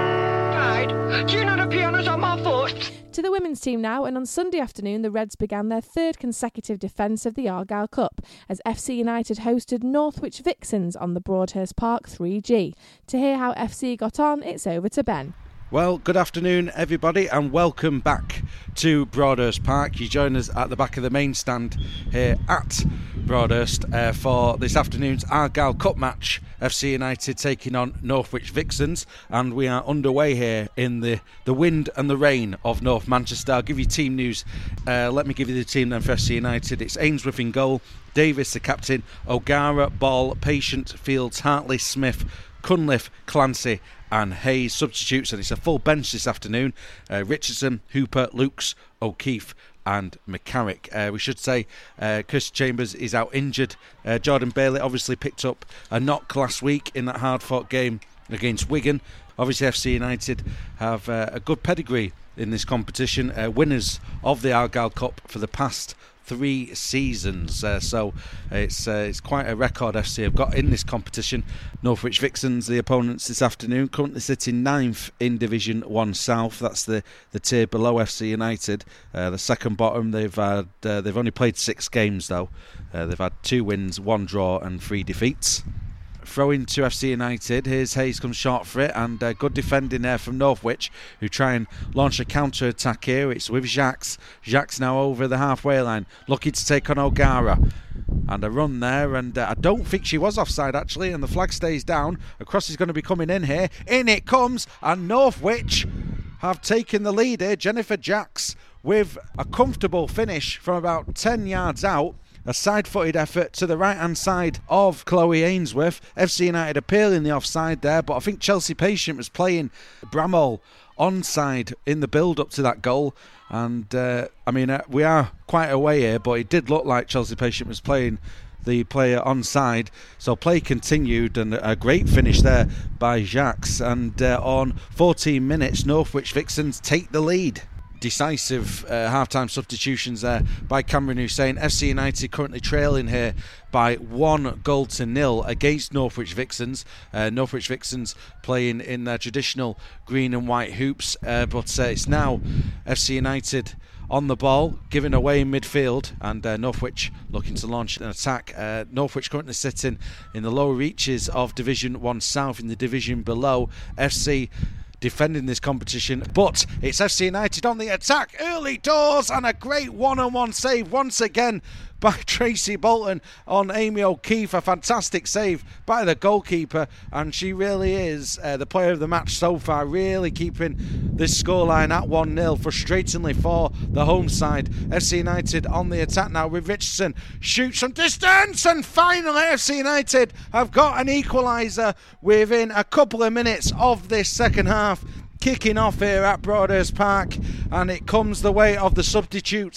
Dad, do you know the piano's on my foot? To the women's team now, and on Sunday afternoon the Reds began their third consecutive defence of the Argyle Cup as F C United hosted Northwich Vixens on the Broadhurst Park three G. To hear how F C got on, it's over to Ben. Well, good afternoon everybody and welcome back to Broadhurst Park. You join us at the back of the main stand here at Broadhurst uh, for this afternoon's Argyle Cup match. F C United taking on Northwich Vixens, and we are underway here in the, the wind and the rain of North Manchester. I'll give you team news. Uh, let me give you the team then for F C United. It's Ainsworth in goal, Davis the captain, O'Gara, Ball, Patient, Fields, Hartley, Smith, Cunliffe, Clancy and Hayes. Substitutes, and it's a full bench this afternoon. uh, Richardson, Hooper, Lukes, O'Keefe and McCarrick. Uh, we should say uh, Kirsty Chambers is out injured. uh, Jordan Bailey obviously picked up a knock last week in that hard fought game against Wigan. Obviously F C United have uh, a good pedigree in this competition, uh, winners of the Argyle Cup for the past three seasons, uh, so it's uh, it's quite a record F C have got in this competition. Northwich Vixens, the opponents this afternoon, currently sitting ninth in Division one South. That's the, the tier below F C United. Uh, the second bottom, they've had uh, they've only played six games though. Uh, they've had two wins, one draw, and three defeats. Throwing to F C United, here's Hayes, comes short for it, and uh, good defending there from Northwich, who try and launch a counter attack here. It's with Jacques. Jacques now over the halfway line, lucky to take on O'Gara, and a run there, and uh, I don't think she was offside actually, and the flag stays down. A cross is going to be coming in here, in it comes, and Northwich have taken the lead here. Jennifer Jacques with a comfortable finish from about ten yards out. A side-footed effort to the right-hand side of Chloe Ainsworth. F C United appealing the offside there, but I think Chelsea Patient was playing Bramall onside in the build-up to that goal. And, uh, I mean, uh, we are quite away here, but it did look like Chelsea Patient was playing the player onside. So play continued, and a great finish there by Jacques. And uh, on fourteen minutes, Northwich Vixens take the lead. Decisive uh, half-time substitutions there by Cameron Hussein. F C United currently trailing here by one goal to nil against Northwich Vixens. Uh, Northwich Vixens playing in their traditional green and white hoops, uh, but uh, it's now F C United on the ball, giving away in midfield, and uh, Northwich looking to launch an attack. Uh, Northwich currently sitting in the lower reaches of Division one South, in the division below. F C defending this competition, but it's F C United on the attack, early doors, and a great one-on-one save once again by Tracy Bolton on Amy O'Keefe. A fantastic save by the goalkeeper, and she really is uh, the player of the match so far, really keeping this scoreline at one nil, frustratingly for the home side. F C United on the attack now with Richardson, shoots from distance, and finally F C United have got an equaliser within a couple of minutes of this second half. Kicking off here at Broadhurst Park, and it comes the way of the substitutes.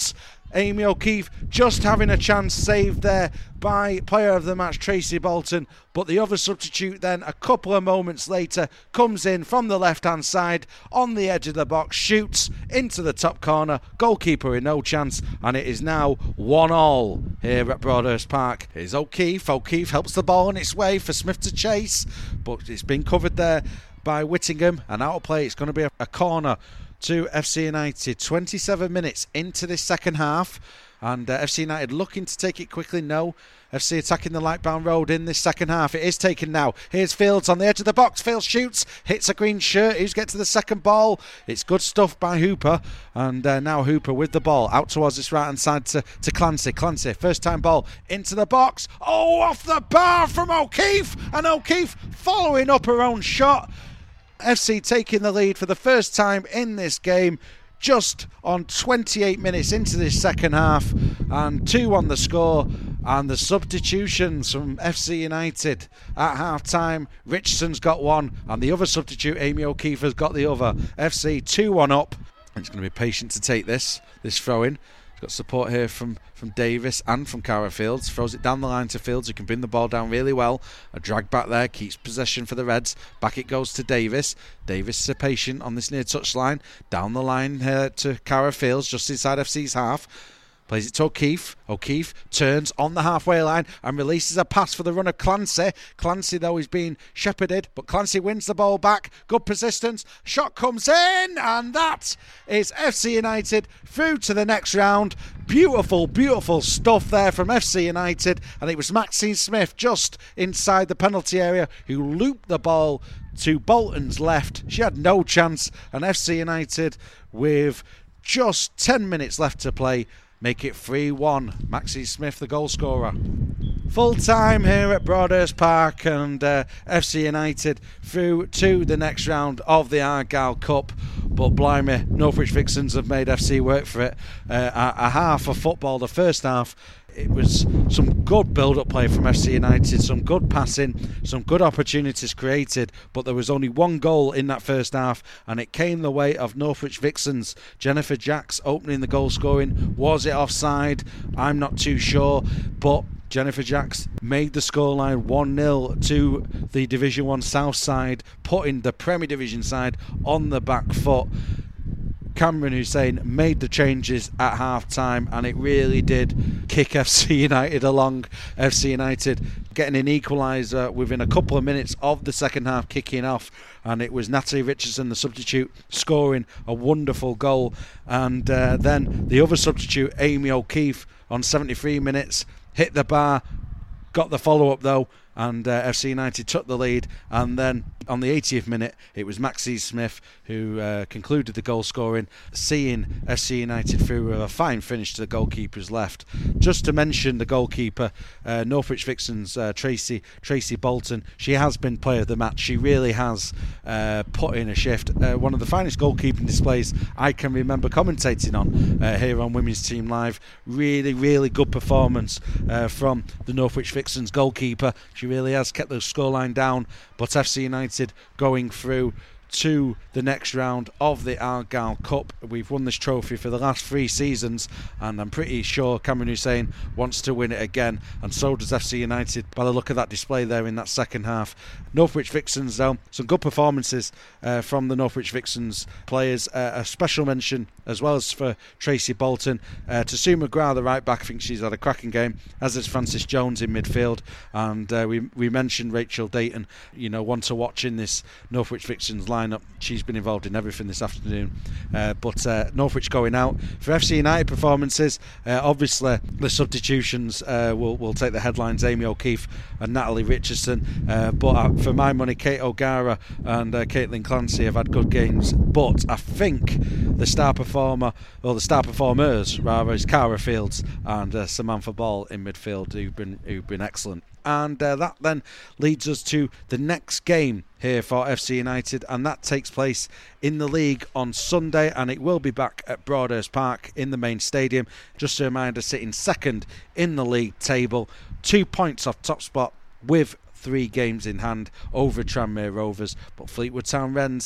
Amy O'Keefe just having a chance saved there by player of the match Tracy Bolton, but the other substitute then a couple of moments later comes in from the left hand side on the edge of the box, shoots into the top corner, goalkeeper with no chance, and it is now one all here at Broadhurst Park. Here's O'Keefe. O'Keefe helps the ball on its way for Smith to chase, but it's been covered there by Whittingham, and out of play. It's going to be a, a corner to F C United. twenty-seven minutes into this second half, and uh, F C United looking to take it quickly. No, F C attacking the Lightbound Road in this second half. It is taken now. Here's Fields on the edge of the box. Fields shoots, hits a green shirt. Who's get to the second ball? It's good stuff by Hooper, and uh, now Hooper with the ball out towards this right hand side to, to Clancy. Clancy, first time ball into the box. Oh, off the bar from O'Keefe, and O'Keefe following up her own shot. F C taking the lead for the first time in this game, just on twenty-eight minutes into this second half, and two on the score. And the substitutions from F C United at half time. Richardson's got one, and the other substitute, Amy O'Keefe, has got the other. F C two one up, and it's going to be patient to take this this throw in. Got support here from, from Davis and from Cara Fields. Throws it down the line to Fields, who can bring the ball down really well. A drag back there, keeps possession for the Reds. Back it goes to Davis. Davis is patient on this near touch line. Down the line here to Cara Fields, just inside F C's half. Plays it to O'Keefe. O'Keefe turns on the halfway line and releases a pass for the run of Clancy. Clancy, though, is being shepherded, but Clancy wins the ball back. Good persistence. Shot comes in, and that is F C United through to the next round. Beautiful, beautiful stuff there from F C United. And it was Maxine Smith just inside the penalty area who looped the ball to Bolton's left. She had no chance, and F C United, with just ten minutes left to play, make it three one. Maxine Smith, the goal scorer. Full time here at Broadhurst Park, and uh, F C United through to the next round of the Argyle Cup. But blimey, Northwich Vixens have made F C work for it. Uh, a, a half of football, the first half, it was some good build-up play from F C United, some good passing, some good opportunities created, but there was only one goal in that first half, and it came the way of Northwich Vixens. Jennifer Jacks opening the goal scoring. Was it offside? I'm not too sure, but Jennifer Jacks made the scoreline one nil to the Division one South side, putting the Premier Division side on the back foot. Cameron Hussein made the changes at half time, and it really did kick F C United along. F C United getting an equaliser within a couple of minutes of the second half kicking off, and it was Natalie Richardson, the substitute, scoring a wonderful goal. And uh, then the other substitute, Amy O'Keefe, on seventy-three minutes, hit the bar, got the follow-up though, and uh, F C United took the lead. And then on the eightieth minute, it was Maxine Smith who uh, concluded the goal scoring, seeing F C United through with a fine finish to the goalkeeper's left. Just to mention the goalkeeper, uh, Northwich Vixens, uh, Tracy Tracy Bolton, she has been player of the match. She really has uh, put in a shift. Uh, one of the finest goalkeeping displays I can remember commentating on uh, here on Women's Team Live. Really, really good performance uh, from the Northwich Vixens goalkeeper. She really has kept the scoreline down, but F C United going through to the next round of the Argyle Cup. We've won this trophy for the last three seasons, and I'm pretty sure Cameron Hussein wants to win it again, and so does F C United by the look of that display there in that second half. Northwich Vixens, though, some good performances uh, from the Northwich Vixens players. Uh, a special mention as well as for Tracy Bolton. Uh, to Sue McGrath, the right back, I think she's had a cracking game, as is Frances Jones in midfield. And uh, we we mentioned Rachel Dayton, you know, one to watch in this Northwich Vixens lineup. She's been involved in everything this afternoon. Uh, but uh, Northwich going out. For F C United performances, uh, obviously the substitutions uh, will, will take the headlines. Amy O'Keefe and Natalie Richardson. Uh, but uh, for my money, Kate O'Gara and uh, Caitlin Clancy have had good games. But I think the star performer, or the star performers rather, is Cara Fields and uh, Samantha Ball in midfield, who've been who've been excellent. And uh, that then leads us to the next game here for F C United, and that takes place in the league on Sunday, and it will be back at Broadhurst Park in the main stadium. Just a reminder, sitting second in the league table, two points off top spot with three games in hand over Tranmere Rovers. But Fleetwood Town Wrens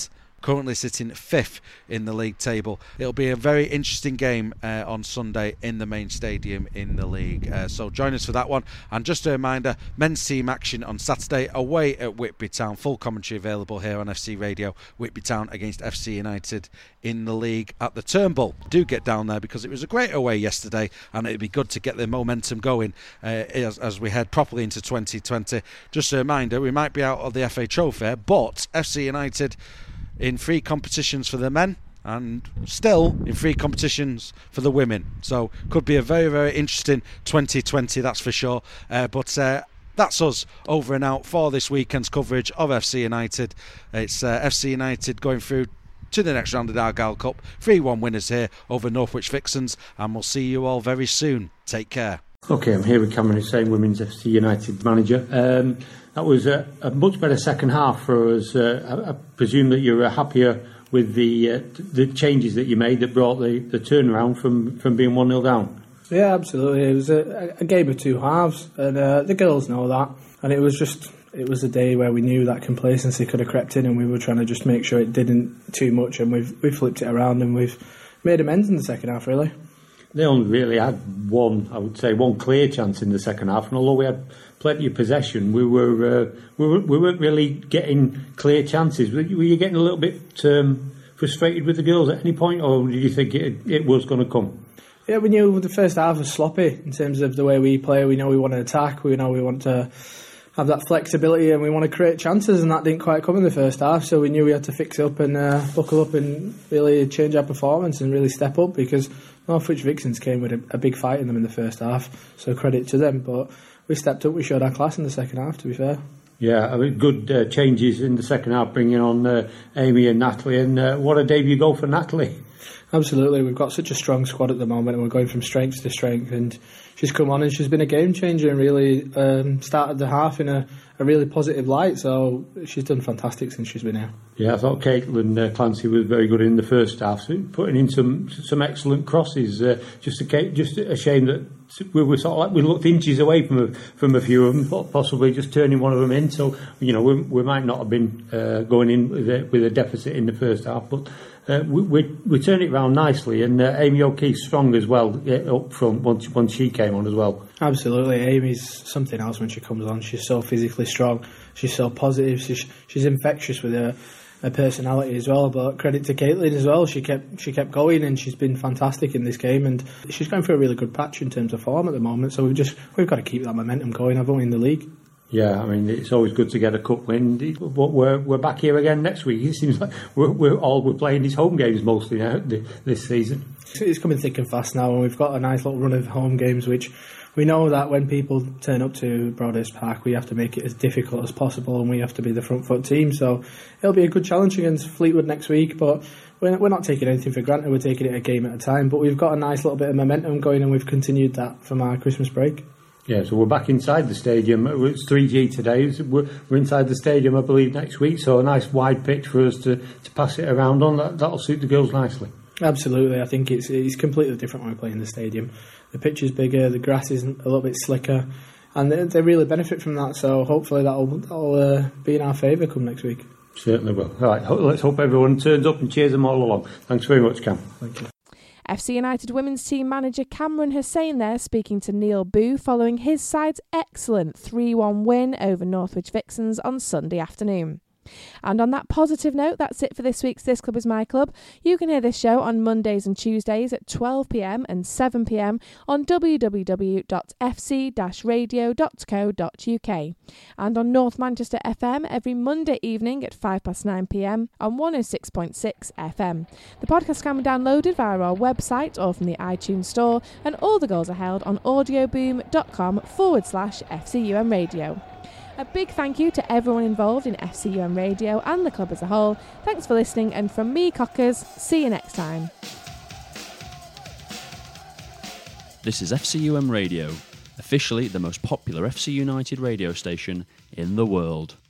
currently sitting fifth in the league table. It'll be a very interesting game uh, on Sunday in the main stadium in the league. Uh, so join us for that one. And just a reminder, men's team action on Saturday away at Whitby Town. Full commentary available here on F C Radio. Whitby Town against F C United in the league at the Turnbull. Do get down there because it was a great away yesterday, and it'd be good to get the momentum going uh, as, as we head properly into twenty twenty. Just a reminder, we might be out of the F A Trophy, but F C United in three competitions for the men and still in three competitions for the women. So could be a very, very interesting twenty twenty, that's for sure. Uh, but uh, that's us over and out for this weekend's coverage of F C United. It's uh, F C United going through to the next round of the Argyle Cup. three one winners here over Northwich Vixens, and we'll see you all very soon. Take care. Okay, I'm here with Cameron Hussein, Women's F C United manager. Um, that was a, a much better second half for us. Uh, I, I presume that you're happier with the uh, the changes that you made that brought the, the turnaround from, from being one nil down. Yeah, absolutely. It was a, a game of two halves, and uh, the girls know that. And it was just, it was a day where we knew that complacency could have crept in, and we were trying to just make sure it didn't too much. And we've we flipped it around, and we've made amends in the second half, really. They only really had one, I would say, one clear chance in the second half, and although we had plenty of possession, we were uh, we, were, we weren't really getting clear chances. Were you getting a little bit um, frustrated with the girls at any point, or did you think it, it was going to come? Yeah, we knew the first half was sloppy in terms of the way we play. We know we want to attack, we know we want to have that flexibility, and we want to create chances, and that didn't quite come in the first half, so we knew we had to fix up and uh, buckle up and really change our performance and really step up, because Northwich Vixens came with a, a big fight in them in the first half, so credit to them. But we stepped up, we showed our class in the second half, to be fair. Yeah, I mean, good uh, changes in the second half, bringing on uh, Amy and Natalie, and uh, what a debut goal for Natalie. Absolutely, we've got such a strong squad at the moment, and we're going from strength to strength, and she's come on and she's been a game changer and really um, started the half in a, a really positive light, so she's done fantastic since she's been here. Yeah, I thought Caitlin uh, Clancy was very good in the first half, so putting in some some excellent crosses. Uh, just a just a shame that we were sort of like we looked inches away from a, from a few of them, possibly just turning one of them in. So you know we, we might not have been uh, going in with a, with a deficit in the first half, but uh, we, we we turned it around nicely. And uh, Amy O'Keefe's strong as well uh, up front once once she came on as well. Absolutely, Amy's something else when she comes on. She's so physically strong. She's so positive. She's she's infectious with her. Her personality as well, but credit to Caitlin as well. She kept she kept going, and she's been fantastic in this game, and she's going through a really good patch in terms of form at the moment. So we've just we've got to keep that momentum going, haven't we, in the league? Yeah, I mean it's always good to get a cup win. But we're we're back here again next week. It seems like we're, we're all we're playing these home games mostly now this season. It's coming thick and fast now, and we've got a nice little run of home games, which we know that when people turn up to Broadhurst Park, we have to make it as difficult as possible, and we have to be the front foot team. So it'll be a good challenge against Fleetwood next week, but we're, we're not taking anything for granted. We're taking it a game at a time. But we've got a nice little bit of momentum going, and we've continued that from our Christmas break. Yeah, so we're back inside the stadium. It's three G today. We're, we're inside the stadium, I believe, next week. So a nice wide pitch for us to, to pass it around on. That, that'll suit the girls nicely. Absolutely. I think it's it's completely different when we play in the stadium. The pitch is bigger, the grass is a little bit slicker, and they, they really benefit from that. So hopefully that'll, that'll uh, be in our favour come next week. Certainly will. All right, let's hope everyone turns up and cheers them all along. Thanks very much, Cam. Thank you. F C United women's team manager Cameron Hussein there speaking to Neil Boo following his side's excellent three one win over Northwich Vixens on Sunday afternoon. And on that positive note, that's it for this week's This Club Is My Club. You can hear this show on Mondays and Tuesdays at twelve p m and seven p m on w w w dot f c dash radio dot co dot u k and on North Manchester F M every Monday evening at five past nine p m on one oh six point six F M. The podcast can be downloaded via our website or from the iTunes store, and all the goals are held on audioboom.com forward slash FCUM radio. A big thank you to everyone involved in F C U M Radio and the club as a whole. Thanks for listening, and from me, Cockers, see you next time. This is F C U M Radio, officially the most popular F C United radio station in the world.